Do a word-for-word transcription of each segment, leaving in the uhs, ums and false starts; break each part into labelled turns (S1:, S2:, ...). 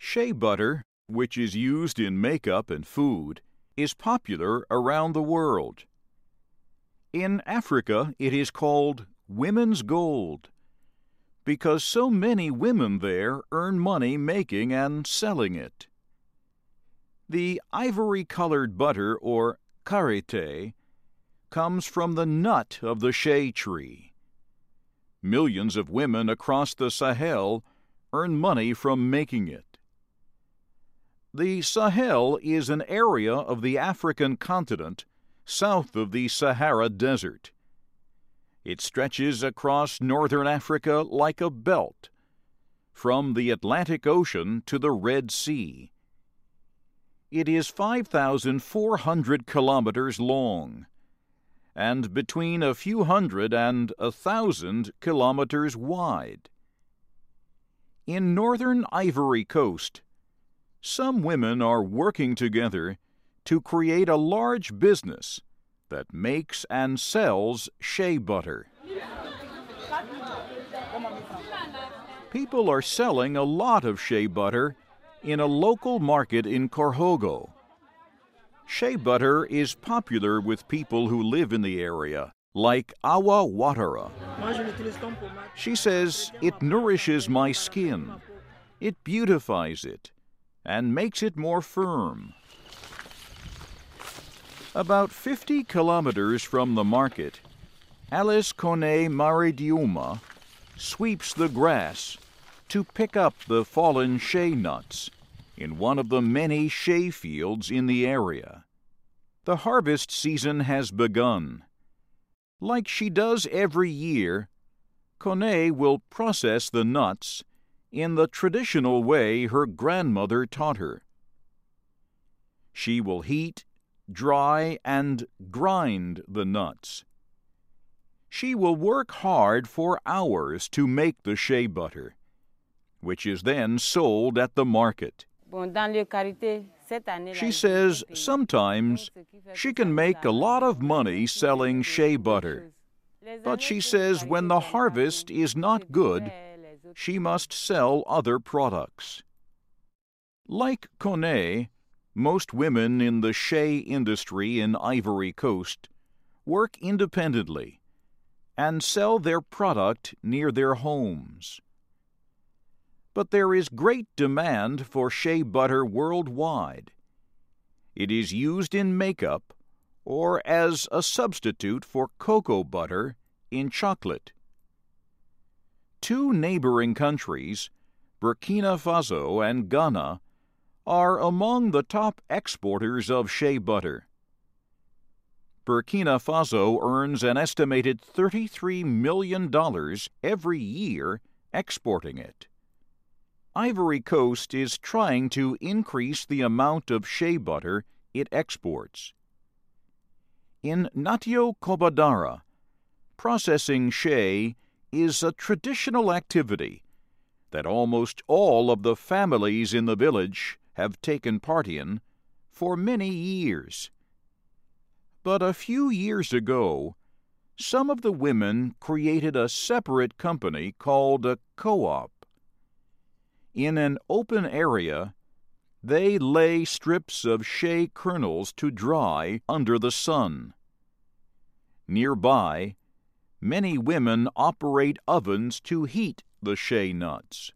S1: Shea butter, which is used in makeup and food, is popular around the world. In Africa, it is called women's gold because so many women there earn money making and selling it. The ivory-colored butter, or karité, comes from the nut of the shea tree. Millions of women across the Sahel earn money from making it. The Sahel is an area of the African continent south of the Sahara Desert. It stretches across northern Africa like a belt, from the Atlantic Ocean to the Red Sea. It is five thousand four hundred kilometers long, and between a few hundred and a thousand kilometers wide. In northern Ivory Coast, some women are working together to create a large business that makes and sells shea butter. People are selling a lot of shea butter in a local market in Korhogo. Shea butter is popular with people who live in the area, like Awa Watara. She says, "It nourishes my skin, it beautifies it, and makes it more firm." About fifty kilometers from the market, Alice Kone Maridiuma sweeps the grass to pick up the fallen shea nuts in one of the many shea fields in the area. The harvest season has begun. Like she does every year, Kone will process the nuts in the traditional way her grandmother taught her. She will heat, dry, and grind the nuts. She will work hard for hours to make the shea butter, which is then sold at the market. She says sometimes she can make a lot of money selling shea butter, but she says when the harvest is not good, she must sell other products. Like Kone, most women in the shea industry in Ivory Coast work independently and sell their product near their homes. But there is great demand for shea butter worldwide. It is used in makeup or as a substitute for cocoa butter in chocolate. Two neighboring countries, Burkina Faso and Ghana, are among the top exporters of shea butter. Burkina Faso earns an estimated thirty-three million dollars every year exporting it. Ivory Coast is trying to increase the amount of shea butter it exports. In Natio Kobadara, processing shea is a traditional activity that almost all of the families in the village have taken part in for many years. But a few years ago, some of the women created a separate company called a co-op. In an open area, they lay strips of shea kernels to dry under the sun. Nearby, many women operate ovens to heat the shea nuts.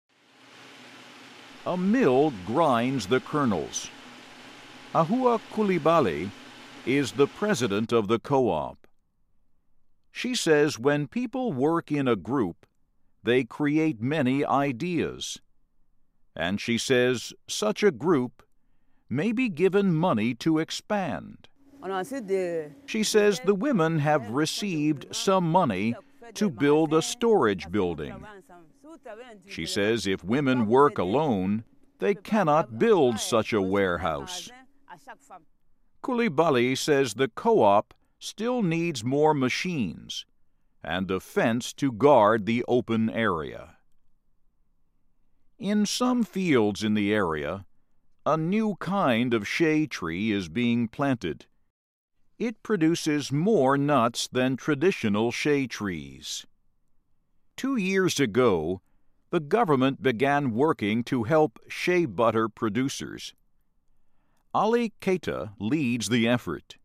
S1: A mill grinds the kernels. Ahua Coulibaly is the president of the co-op. She says when people work in a group, they create many ideas. And she says such a group may be given money to expand. She says the women have received some money to build a storage building. She says if women work alone, they cannot build such a warehouse. Coulibaly says the co-op still needs more machines and a fence to guard the open area. In some fields in the area, a new kind of shea tree is being planted. It produces more nuts than traditional shea trees. Two years ago, the government began working to help shea butter producers. Ali Keita leads the effort.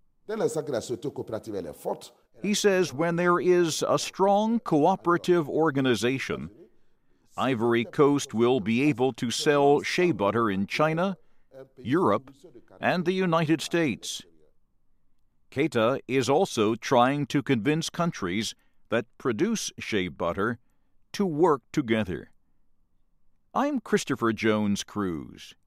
S1: He says when there is a strong cooperative organization, Ivory Coast will be able to sell shea butter in China, Europe, and the United States. Keita is also trying to convince countries that produce shea butter to work together. I'm Christopher Jones Cruz.